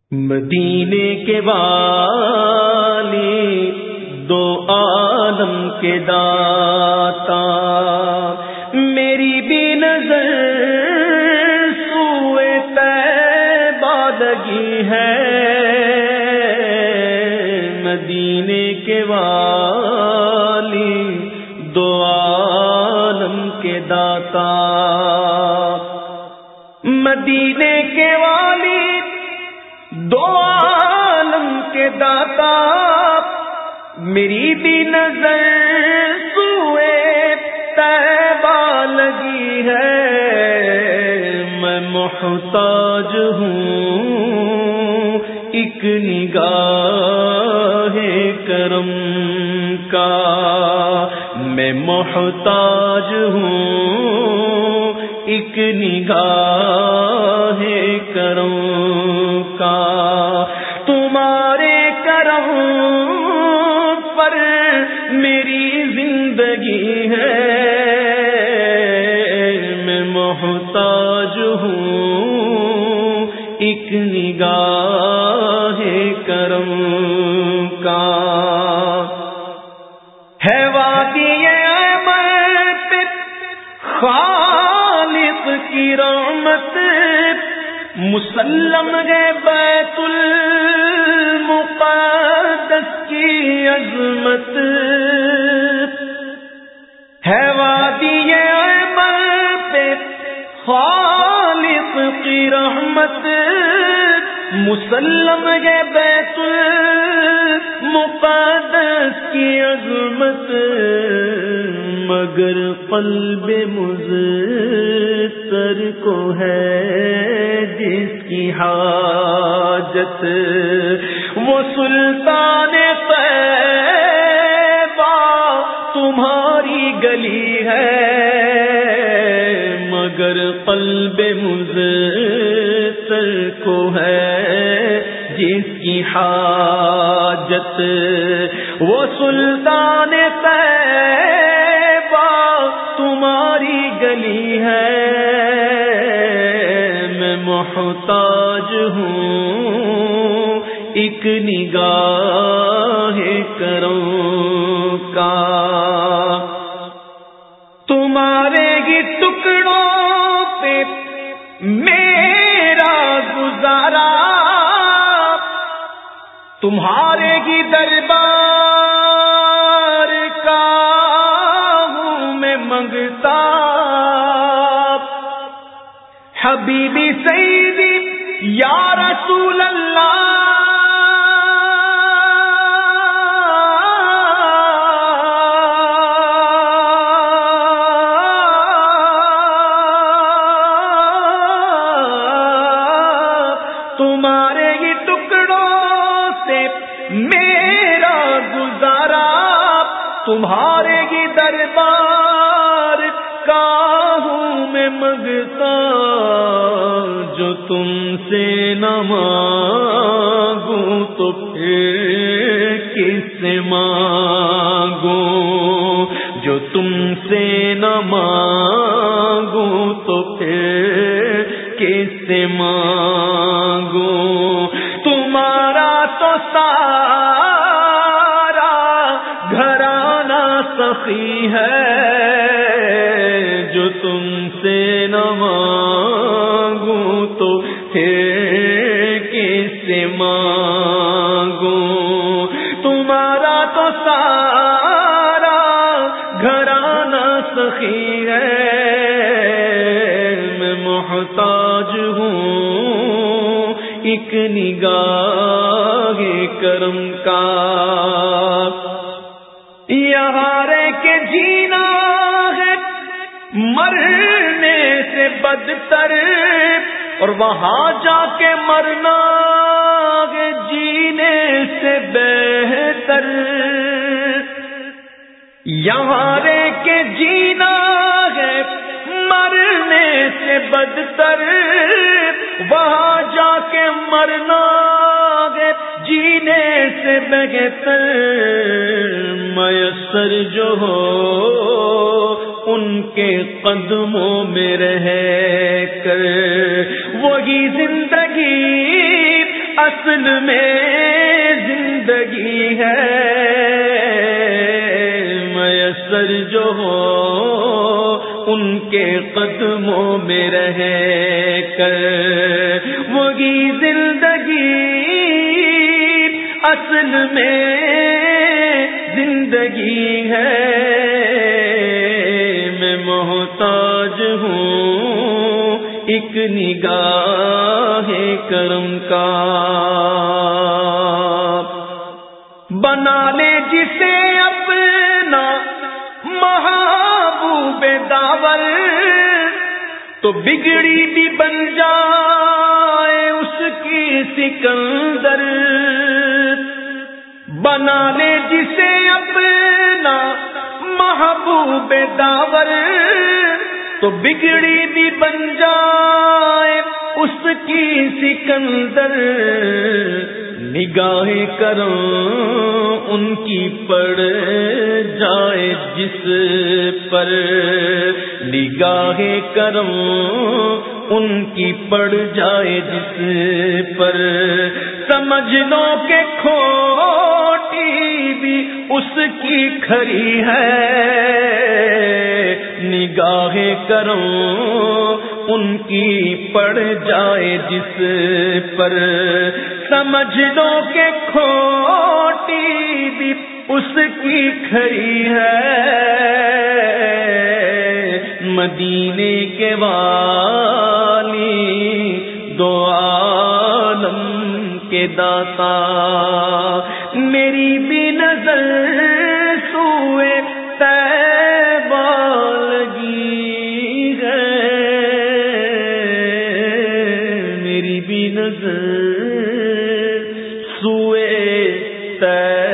مدینے کے والی دو عالم کے داتا، میری بھی نظر سوئے طیبہ لگی ہے، مدینے کے والی دو عالم کے داتا، مدینے کے والی دو عالم کے داتا، میری بھی نظر سوئے طیبہ لگی ہے، میں محتاج ہوں ایک نگاہ کرم کا، میں محتاج ہوں ایک نگاہ کرم کا، تمہارے کرم پر میری زندگی ہے، میں محتاج ہوں ایک نگاہ کرم کا، ہے وادی اعمال پہ خالق کی رحمت، مسلم ہے بیت المقدس کی عظمت، ہے وادی اعمال پہ خالق کی رحمت، مسلم ہے بیت المقدس کی عظمت، مگر قلب مضطر کو ہے جس کی حاجت، وہ سلطان طیبہ تمہاری گلی ہے، مگر قلب مضطر کو ہے جس کی حاجت، وہ سلطان طیبہ تمہاری گلی ہے، میں محتاج ہوں ایک نگاہ کرم کا، تمہارے ہی ٹکڑوں پہ میرا گزارا، تمہارے ہی دربار کا ہوں میں منگتا، حبیبی سیدی یا رسول اللہ، تمہارے ہی ٹکڑوں سے میرا گزارا، تمہارے ہی دربار کا ہوں میں منگتا، جو تم سے نہ مانگوں تو پھر کس سے مانگوں، جو تم سے نہ مانگوں تو پھر کس سے مانگوں، تمہارا تو سارا گھرانہ سخی ہے، جو تم سے نہ مانگوں تو پھر کس سے مانگوں، تمہارا تو سارا گھرانہ سخی ہے، میں محتاج ہوں ایک نگاہ کرم کا، یہاں رہ کے جینا ہے مرنے سے بدتر، اور وہاں جا کے مرنا ہے جینے سے بہتر، یہاں رہ کے جینا ہے مرنے سے بدتر، وہاں جا کے مرنا ہے جینے سے بہتر، میسر جو ہو ان کے قدموں میں رہ کر وہی زندگی اصل میں زندگی ہے، میسر جو ہو ان کے قدموں میں رہ کر، وہی زندگی اصل میں زندگی ہے۔ میں محتاج ہوں ایک نگاہ کرم کا، بنا لے جسے اپنا محبوب داور، تو بگڑی بھی بن جائے اس کی سکندر۔ بنا لے جسے اپنا محبوب داور، تو بگڑی بھی بن جائے اس کی سکندر۔ نگاہ کرم ان کی پڑ جائے جس پر، نگاہ کرم ان کی پڑ جائے جس پر، سمجھ لو کہ کھوٹی بھی اس کی کھری ہے۔ نگاہ کرم ان کی پڑ جائے جس پر، سمجھ لو کہ کھوٹی بھی اس کی کھری ہے۔ مدینے کے والی دو عالم کے داتا، میری بھی نظر سوئے طیبہ لگی ہے، میری بھی نظر سوئے طیبہ